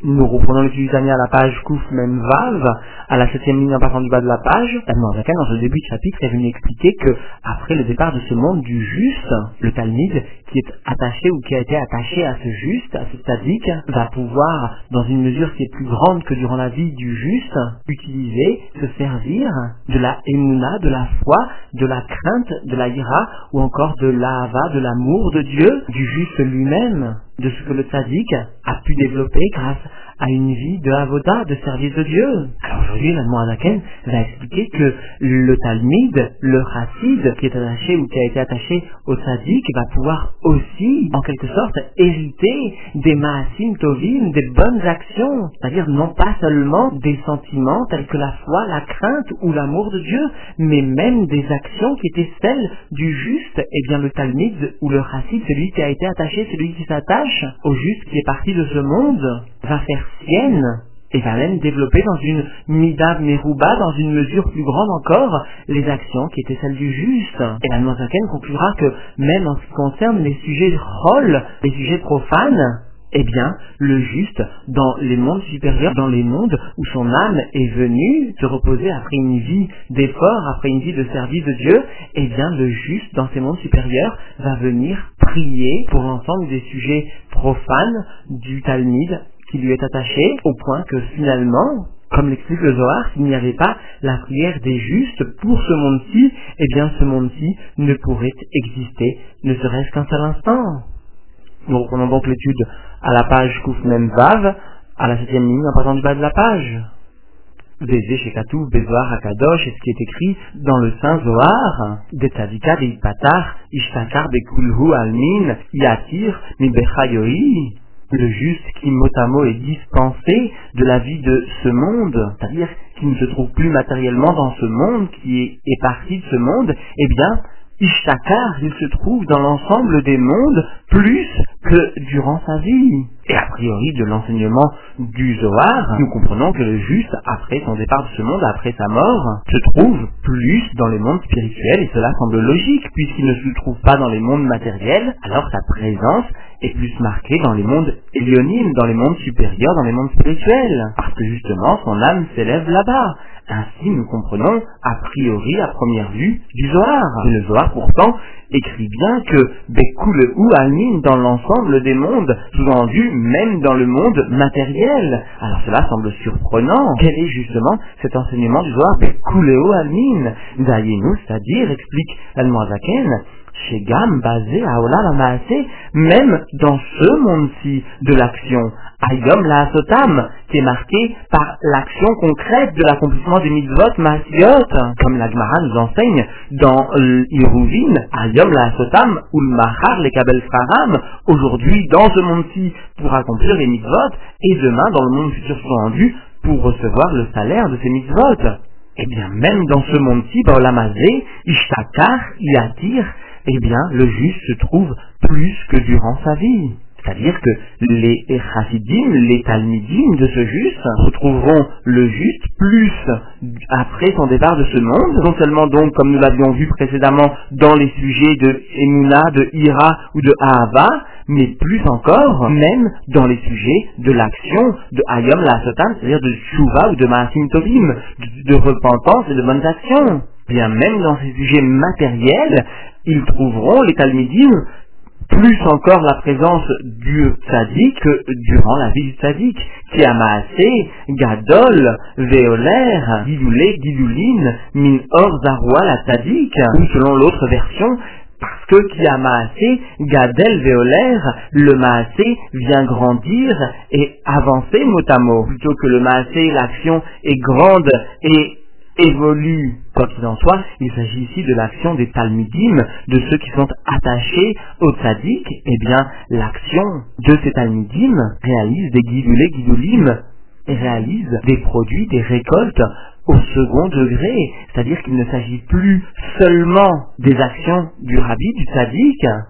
Nous reprenons l'étude du Tanya à la page Kouf Mem Vav, à la 7e ligne en partant du bas de la page. L'Admor Zaken, dans ce début de chapitre, est venu expliquer que, après le départ de ce monde du juste, le Talmide, qui est attaché ou qui a été attaché à ce juste, à ce tzaddik, va pouvoir, dans une mesure qui est plus grande que durant la vie du juste, utiliser, se servir de la émouna, de la foi, de la crainte, de la ira, ou encore de l'ahava, de l'amour de Dieu, du juste lui-même, de ce que le tzaddik a pu développer grâce à une vie de avoda, de service de Dieu. Alors aujourd'hui, l'Admor Zaken va expliquer que le Talmide, le Chassid, qui est attaché ou qui a été attaché au tzaddik, va pouvoir aussi, en quelque sorte, hériter des maasim tovim, des bonnes actions, c'est-à-dire non pas seulement des sentiments tels que la foi, la crainte ou l'amour de Dieu, mais même des actions qui étaient celles du juste. Eh bien, le Talmide ou le Chassid, celui qui a été attaché, celui qui s'attache au juste qui est parti de ce monde, va faire sienne et va même développer dans une mida merouba, dans une mesure plus grande encore, les actions qui étaient celles du juste. Et l'Admor Zaken conclura que même en ce qui concerne les sujets rôles, les sujets profanes, eh bien, le juste, dans les mondes supérieurs, dans les mondes où son âme est venue se reposer après une vie d'effort, après une vie de service de Dieu, eh bien, le juste, dans ces mondes supérieurs, va venir prier pour l'ensemble des sujets profanes du Talmide qui lui est attaché, au point que finalement, comme l'explique le Zohar, s'il n'y avait pas la prière des justes pour ce monde-ci, eh bien, ce monde-ci ne pourrait exister, ne serait-ce qu'un seul instant. Nous reprenons donc l'étude à la page Kouf Mem Vav, à la 7e ligne en partant du bas de la page. Vézé chez Katouf, Bezoar, Akadosh, et ce qui est écrit dans le Saint Zohar, des tzadika, des patar, ishtakar, bekulhu, almin, yatir, mibechayoi, le juste qui mot à mot est dispensé de la vie de ce monde, c'est-à-dire qui ne se trouve plus matériellement dans ce monde, qui est parti de ce monde, eh bien, Ishtakar, il se trouve dans l'ensemble des mondes plus que durant sa vie. Et a priori, de l'enseignement du Zohar, nous comprenons que le juste, après son départ de ce monde, après sa mort, se trouve plus dans les mondes spirituels, et cela semble logique, puisqu'il ne se trouve pas dans les mondes matériels, alors sa présence est plus marquée dans les mondes élionimes, dans les mondes supérieurs, dans les mondes spirituels, parce que justement, son âme s'élève là-bas. Ainsi, nous comprenons, a priori, à première vue, du Zohar. Et le Zohar, pourtant, écrit bien que Bekulhu Almin dans l'ensemble des mondes, sous-entendu même dans le monde matériel. Alors cela semble surprenant. Quel est justement cet enseignement du Zohar Bekulhu Almin Dayenu, c'est-à-dire, explique l'Admor Zaken, chez Gam, basé à Olam Maaseh, même dans ce monde-ci de l'action, Ayom la Sotam, qui est marqué par l'action concrète de l'accomplissement des mitzvot maasiot, comme la Gemara nous enseigne dans Iruvin, Ayom la Sotam, ou le Mahar, les Kabel Faram, aujourd'hui dans ce monde-ci pour accomplir les mitzvot, et demain dans le monde futur sous-entendu pour recevoir le salaire de ces mitzvot. Eh bien, même dans ce monde-ci, Baolam Hazeh, Ishtakar, Yatir, eh bien, le juste se trouve plus que durant sa vie. C'est-à-dire que les chassidim, les talmidim de ce juste retrouveront le juste plus après son départ de ce monde, non seulement donc, comme nous l'avions vu précédemment, dans les sujets de Emouna, de Ira ou de Ahava, mais plus encore, même dans les sujets de l'action de Hayom La'asotam, c'est-à-dire de Tshuva ou de Maasim Tovim, de repentance et de bonnes actions. Bien même dans ces sujets matériels, ils trouveront, les talmidim, plus encore la présence du tzaddik que durant la vie du tzaddik, qui a maasé, gadol, veoler, gidoulé, gidouline, min or zarwa la tzaddik, ou selon l'autre version, parce que qui a maasé, gadel, veoler, le maasé vient grandir et avancer mot à mot, plutôt que le maasé, l'action est grande et évolue. Quoi qu'il en soit, il s'agit ici de l'action des talmidim, de ceux qui sont attachés au tzaddik. Eh bien, l'action de ces talmidim réalise des guidoulés, guidoulim, et réalise des produits, des récoltes au second degré. C'est-à-dire qu'il ne s'agit plus seulement des actions du rabbi, du tzaddik,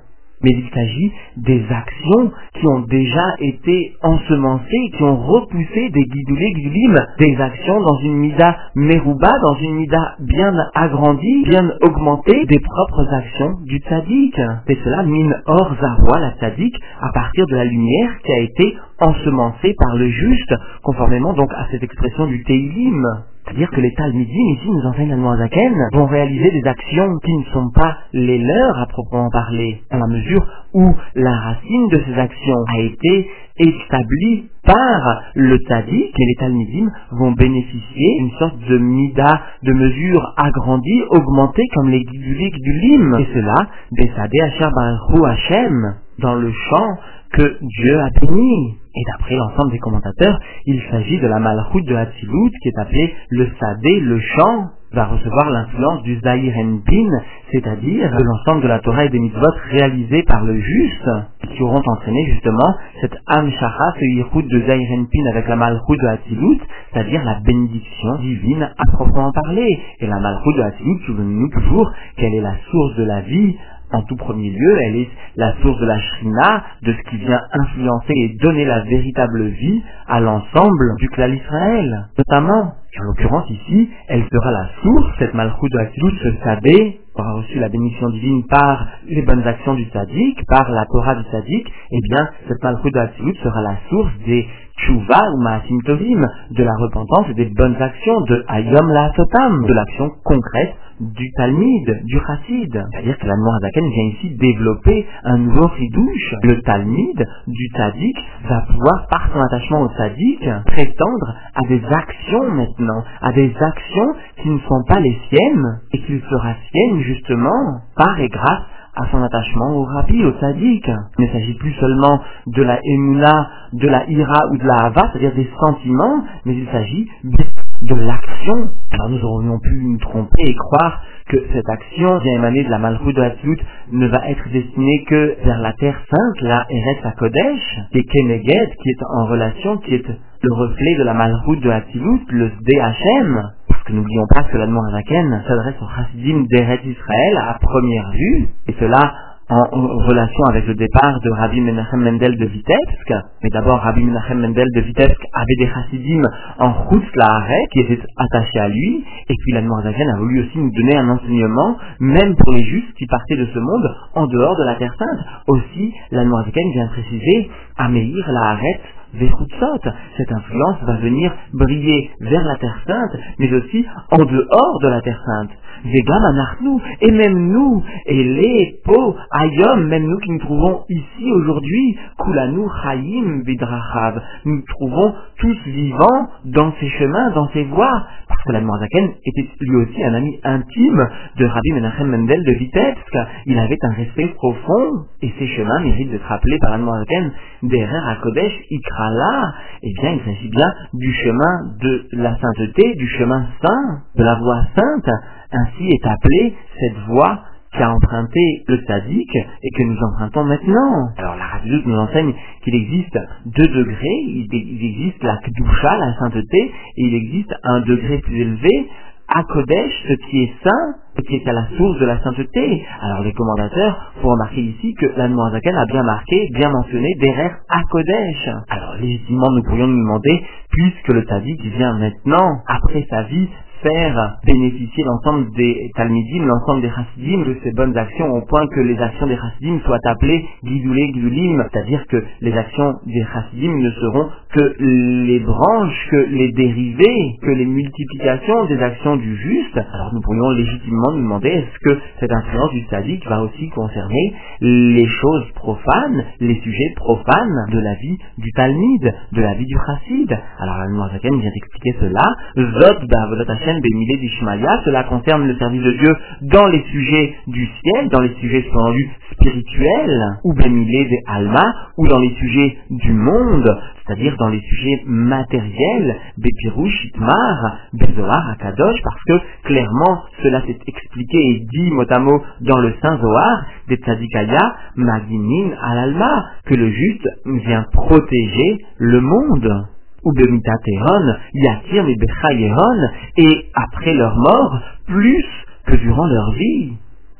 mais il s'agit des actions qui ont déjà été ensemencées, qui ont repoussé des guidulés gudulim, des actions dans une mida merouba, dans une mida bien agrandie, bien augmentée, des propres actions du tzaddik. C'est cela, min or zarwa, la tzaddik, à partir de la lumière qui a été ensemencée par le juste, conformément donc à cette expression du Teilim. C'est-à-dire que les Talmidim, ici, nous enseignent la Noazaken, vont réaliser des actions qui ne sont pas les leurs à proprement parler, dans la mesure où la racine de ces actions a été établie par le tzaddik, et les Talmidim vont bénéficier d'une sorte de mida, de mesure agrandie, augmentée comme les guidulik du lim, et cela, Besade Asher Baruch Hashem, dans le champ que Dieu a béni. Et d'après l'ensemble des commentateurs, il s'agit de la malchoute de Hatzilut, qui est appelée le Sadé, le champ, va recevoir l'influence du Zahir Enpin, c'est-à-dire de l'ensemble de la Torah et des mitzvot réalisés par le juste, qui auront entraîné justement cette Amshacha, ce Yichud de Zahir Enpin avec la malchoute de Hatzilut, c'est-à-dire la bénédiction divine à proprement parler. Et la malchoute de Hatzilut, souvenons-nous toujours qu'elle est la source de la vie. En tout premier lieu, elle est la source de la Shrina, de ce qui vient influencer et donner la véritable vie à l'ensemble du clan Israël. Notamment, en l'occurrence ici, elle sera la source, cette malchoute de Hatzilut, ce Sadé, aura reçu la bénédiction divine par les bonnes actions du tzaddik, par la Torah du tzaddik, eh bien, cette malchoute de Hatzilut sera la source des Tshuva ou Maasim Tovim, de la repentance et des bonnes actions, de Hayom La'asotam, de l'action concrète du Talmid, du Chassid. C'est-à-dire que la Noazaken vient ici développer un nouveau ridouche. Le Talmid du Tzaddik va pouvoir, par son attachement au Tzaddik, prétendre à des actions maintenant, à des actions qui ne sont pas les siennes, et qu'il fera siennes justement par et grâce à son attachement au Rabbi, au Tzaddik. Il ne s'agit plus seulement de la Emouna, de la Ira ou de la Hava, c'est-à-dire des sentiments, mais il s'agit de l'action. Alors nous aurions pu nous tromper et croire que cette action vient émaner de la malchoute de Hatzilut, ne va être destinée que vers la terre sainte, la Eretz HaKodesh, et Keneged, qui est en relation, qui est le reflet de la malchoute de Hatzilut, le Sde Hashem. Parce que n'oublions pas que la Noazaken s'adresse au Chassidim d'Eretz Israël à première vue, et cela en relation avec le départ de Rabbi Menachem Mendel de Vitebsk. Mais d'abord, Rabbi Menachem Mendel de Vitebsk avait des chassidim en Chutz La'aretz qui étaient attachés à lui, et puis la Noazaken a voulu aussi nous donner un enseignement, même pour les justes qui partaient de ce monde en dehors de la Terre Sainte. Aussi, la Noazaken vient préciser à Meir La'aretz Vechutzot. Cette influence va venir briller vers la Terre Sainte, mais aussi en dehors de la Terre Sainte. Vegam anachnu, et même nous, et les po, ayom, même nous qui nous trouvons ici aujourd'hui, kulanu chayim bidrachav, nous nous trouvons tous vivants dans ces chemins, dans ces voies, parce que la Noazaken était lui aussi un ami intime de Rabbi Menachem Mendel de Vitebsk. Il avait un respect profond, et ces chemins méritent d'être appelés par la Noazaken d'Erer HaKodesh Ikrala. Eh bien, il s'agit bien du chemin de la sainteté, du chemin saint, de la voie sainte. Ainsi est appelée cette voie qu'a emprunté le tzaddik et que nous empruntons maintenant. Alors la Rabbinout nous enseigne qu'il existe deux degrés, il existe la Kedusha, la sainteté, et il existe un degré plus élevé, HaKodesh, ce qui est saint, ce qui est à la source de la sainteté. Alors les commentateurs font remarquer ici que la Noazaken a bien marqué, bien mentionné Derer HaKodesh. Alors légitimement nous pourrions nous demander, puisque le tzaddik vient maintenant, après sa vie, faire bénéficier l'ensemble des Talmidim, l'ensemble des Chassidim de ces bonnes actions, au point que les actions des Chassidim soient appelées Gidulé Gidulim, c'est-à-dire que les actions des Chassidim ne seront que les branches, que les dérivés, que les multiplications des actions du juste. Alors nous pourrions légitimement nous demander, est-ce que cette influence du tzaddik va aussi concerner les choses profanes, les sujets profanes de la vie du Talmid, de la vie du Chassid. Alors la Noazaken vient expliquer cela. Zot ba'avodat Hashem b'milé d'Ishmaïa, cela concerne le service de Dieu dans les sujets du ciel, dans les sujets selon-lui spirituels, ou b'milé d'Alma, ou dans les sujets du monde, c'est-à-dire dans les sujets matériels, Bepirouch, Itmar, Bezoar, Akadosh, parce que clairement cela s'est expliqué et dit mot à mot dans le Saint Zohar, des Tzadikaya, Maginin al-Alma, que le juste vient protéger le monde. Ou Bemitateron, Yatir et Bechayeron, et après leur mort, plus que durant leur vie.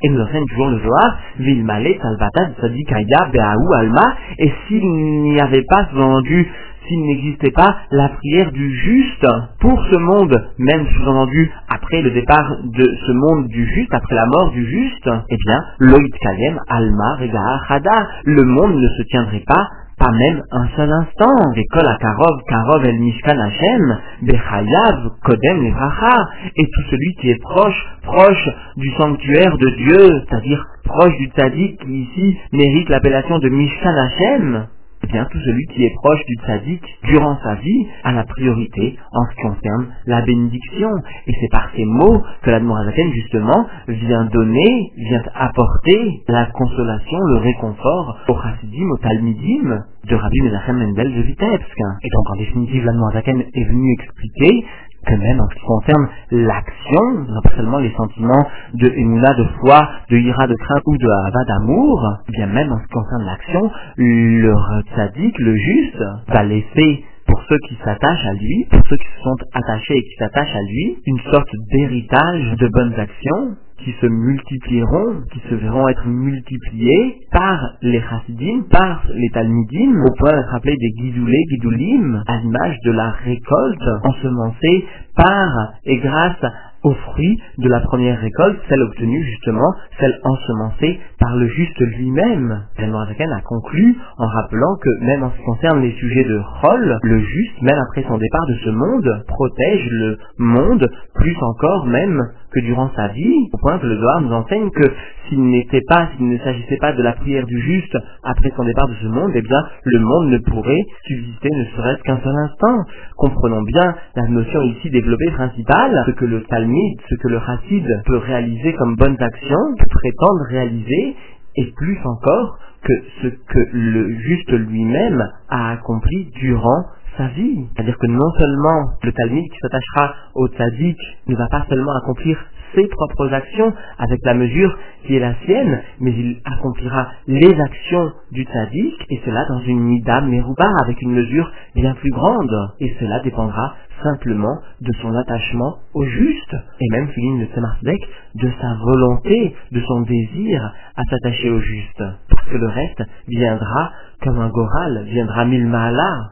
Et nous enseigne toujours le Zohar, Vilmale, Salvata, Tzadikaya, Beaou, Alma, et s'il n'y avait pas sous-entendu, s'il n'existait pas la prière du juste pour ce monde, même sous-entendu après le départ de ce monde du juste, après la mort du juste, eh bien, Loït Kalem, Alma, Rega'a, Chada, le monde ne se tiendrait pas même un seul instant. Vekol Karov el Mishkan Hashem, Bechayav, Kodem Levracha, et tout celui qui est proche du sanctuaire de Dieu, c'est-à-dire proche du tzaddik qui ici mérite l'appellation de Mishkan Hashem, eh bien, tout celui qui est proche du tzaddik durant sa vie a la priorité en ce qui concerne la bénédiction. Et c'est par ces mots que l'Admorazaken, justement, vient apporter la consolation, le réconfort aux Chassidim, aux Talmidim de Rabbi Menachem Mendel de Vitebsk. Et donc, en définitive, l'Admorazaken est venu expliquer que même en ce qui concerne l'action, non pas seulement les sentiments de émouna, de foi, de ira, de crainte ou de hava, d'amour, bien même en ce qui concerne l'action, le tzaddik, le juste, va laisser pour ceux qui s'attachent à lui, pour ceux qui se sont attachés et qui s'attachent à lui, une sorte d'héritage de bonnes actions qui se multiplieront, qui se verront être multipliés par les chassidim, par les talmidim, au point d'être appelés des guidoulim, à l'image de la récolte ensemencée par et grâce aux fruits de la première récolte, celle obtenue justement, celle ensemencée par le juste lui-même. L'Admorazaken a conclu en rappelant que même en ce qui concerne les sujets de Chol, le juste, même après son départ de ce monde, protège le monde plus encore même que durant sa vie, au point que le Zohar nous enseigne que s'il ne s'agissait pas de la prière du juste après son départ de ce monde, eh bien le monde ne pourrait subsister ne serait-ce qu'un seul instant. Comprenons bien la notion ici développée principale, ce que le Talmid, ce que le Chassid peut réaliser comme bonnes actions, peut prétendre réaliser, et plus encore que ce que le juste lui-même a accompli durant sa vie. C'est-à-dire que non seulement le Talmid qui s'attachera au tzaddik ne va pas seulement accomplir ses propres actions avec la mesure qui est la sienne, mais il accomplira les actions du tzaddik, et cela dans une mida meruba, avec une mesure bien plus grande, et cela dépendra simplement de son attachement au juste, et même, souligne le Tzemar Tzedek, de sa volonté, de son désir à s'attacher au juste, parce que le reste viendra comme un goral, viendra milma'ala.